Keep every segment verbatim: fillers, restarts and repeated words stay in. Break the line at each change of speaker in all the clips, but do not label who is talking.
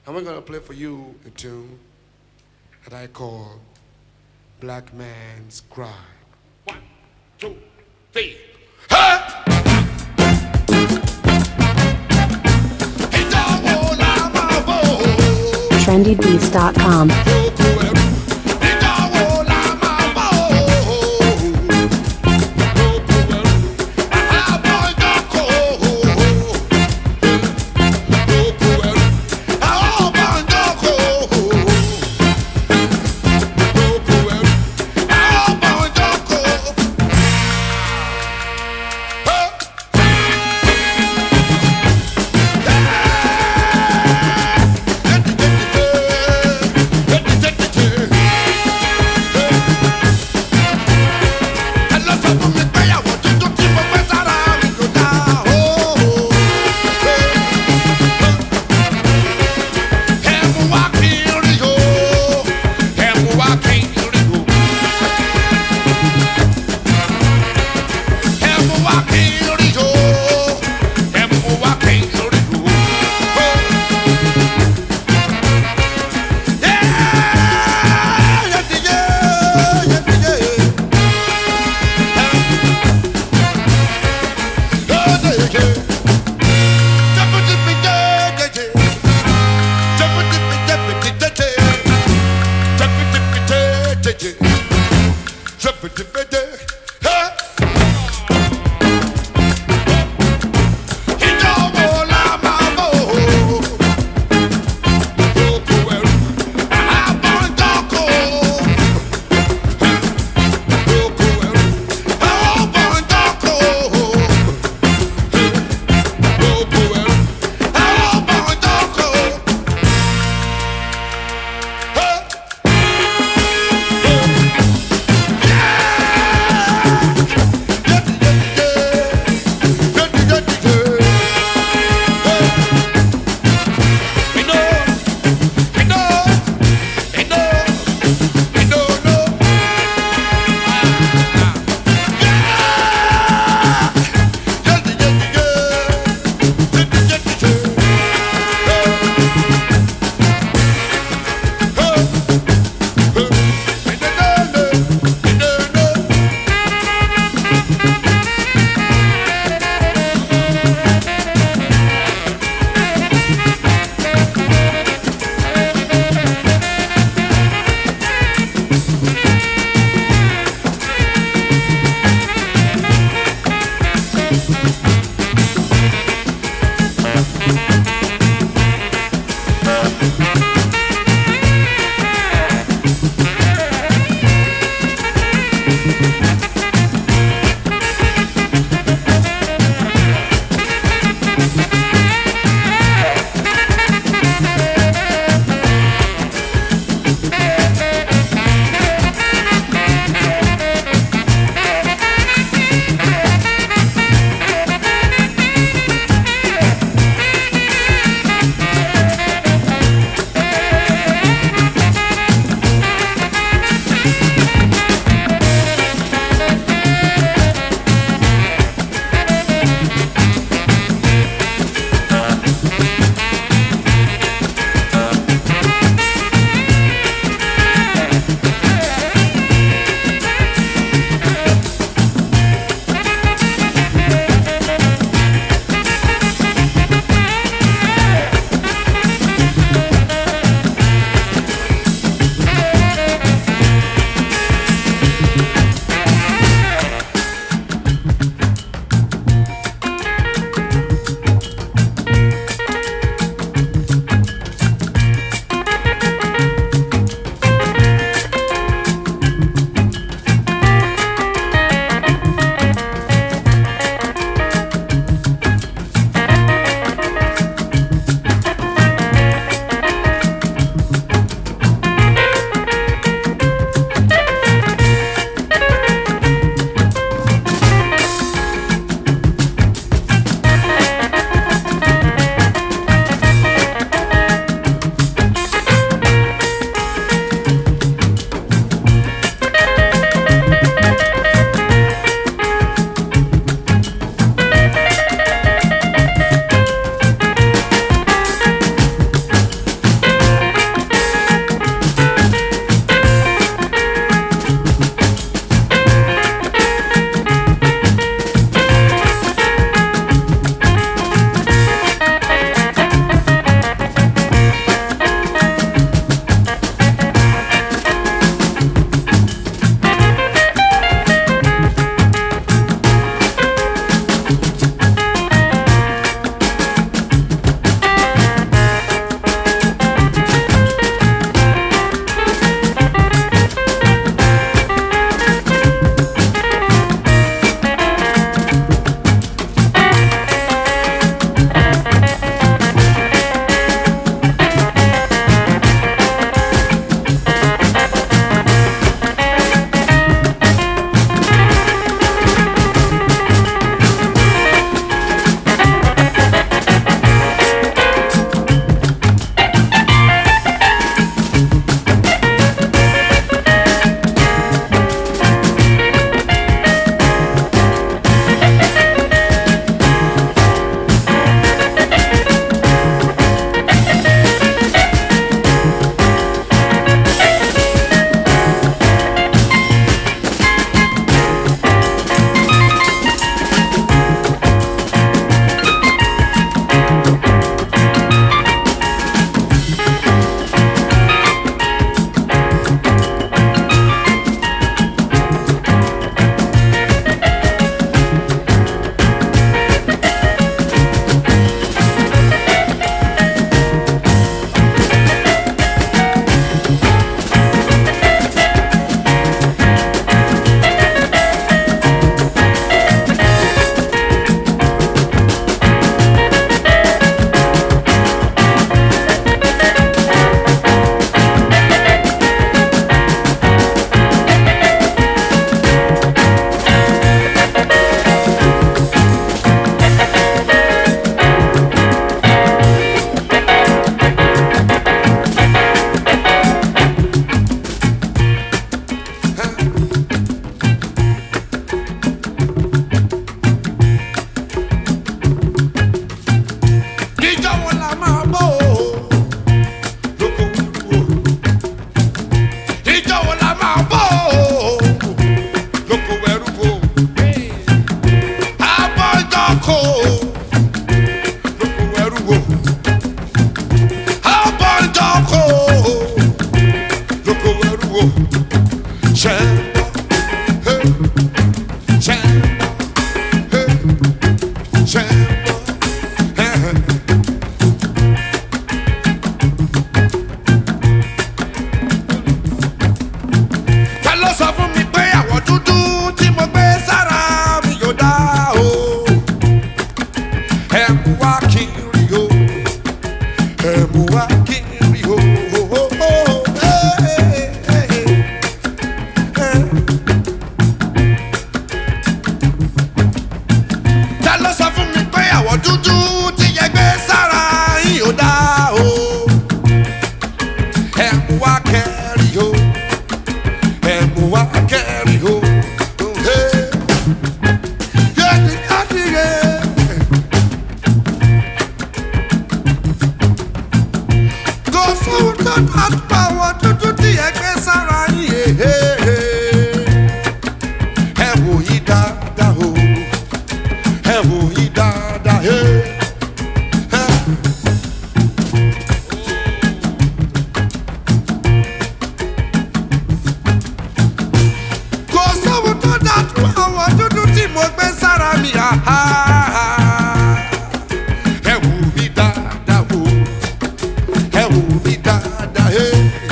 And we're going to play for you a tune that I call Black Man's Cry. One, two, three.
trendy beats dot com.
Get wá kiri o. Ta ló sọ fún mi pé àwọ̀ dúdú tí yẹ gbé sára yìí ò dá o. Ẹ mú wá kẹ́rì o, ẹ mú wá kẹ́rì o. Àpàwọ̀ dúdú tí ẹ gbé sára yìí ẹ wò yí dáadáa o, ẹ wò yí dáadáa ẹ. Kò sóhun tó dàtú àwọ̀ dúdú tí mo gbé sára mi àhá. Ẹ wò mí dáadáa o, ẹ wò mí dáadáa ẹ.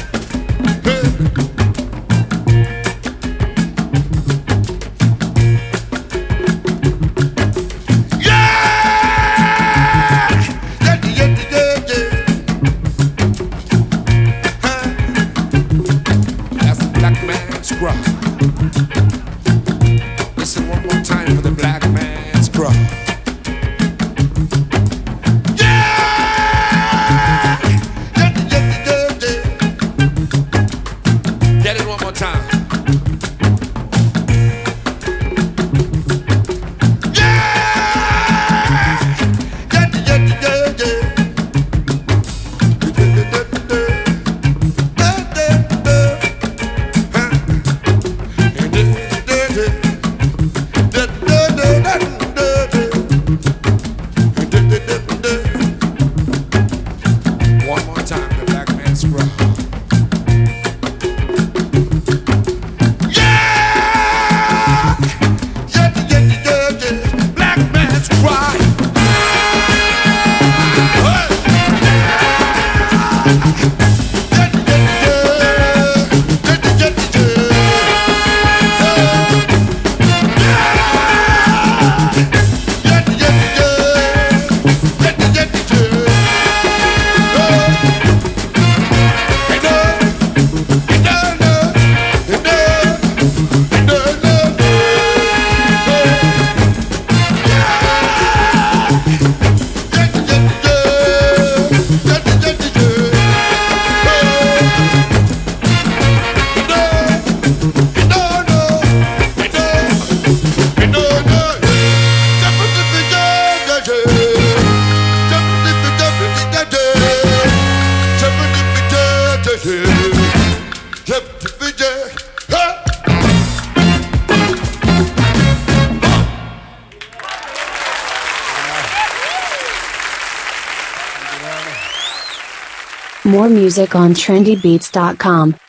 Listen one more time for the black man's cry. Yeah! Get it one more time. Yeah! Get it, get it, get it. One more time, the black man's cry. Yeah! Yeah, yeah, yeah, yeah. Black man's cry. Hey! Yeah, yeah, yeah. Yeah, yeah,
More music on trendy beats dot com.